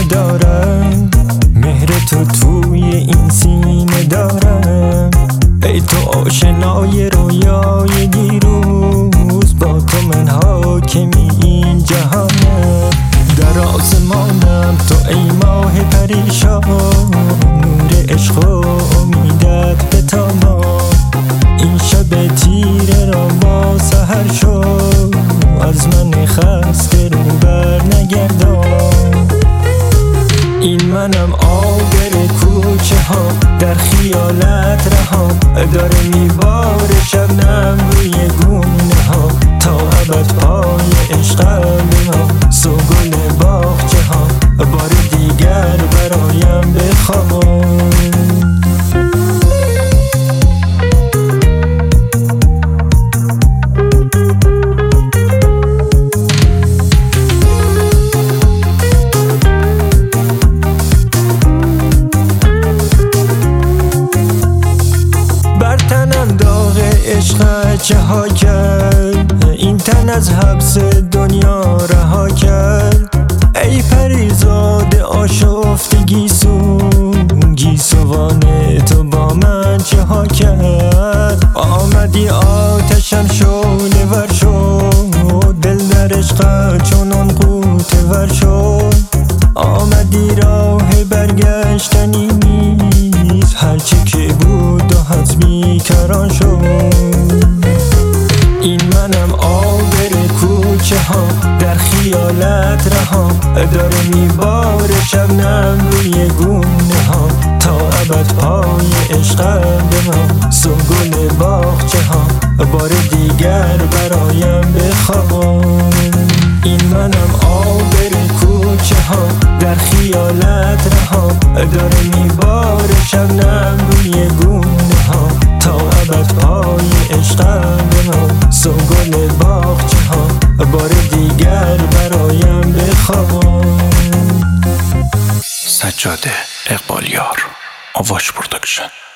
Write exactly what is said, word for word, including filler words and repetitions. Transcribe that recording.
دارم، مهر تو توی این سینه دارم. ای تو آشنای رویای دیروز، با تو من حاکمی این جهانم. در آسمانم تو ای ماه پریشان، نور عشق و امیدت به تمام. این شب تیره را با سحر شو، از من خسته رو بر نگردان. این منم آگر کوچه ها، در خیالت رها، داره میباره شبنم روی گونه ها. تا ابد پای عشقم بمان، سو گل باغچه ها، بار دیگر برایم بخوان. عشق چه ها کرد، این تن از حبس دنیا رها کرد. ای پریزاد آشفته گیسو، گیسوان تو با من چه ها کرد. آمدی آتشم شعله ور شد، دل در عشق چونان غوطه ور شد. آمدی راه برگشتنی نیست، هرچی که بود و حد بیکران شد. این منم آگر کوچه ها، در خیالت رها، داره میباره شبنم روی گونه ها. تا ابد پای عشقم بمان، سو گل باغچه ها، بار دیگر برایم بخوان. این منم آگر کوچه ها، در خیالت رها، داره میباره شبنم روی گونه ها. تا ابد پای عشقم بمان، سو گل باغچه ها، بار دیگر برایم بخوان. سجاده اقبالیار، آواش پروداکشن.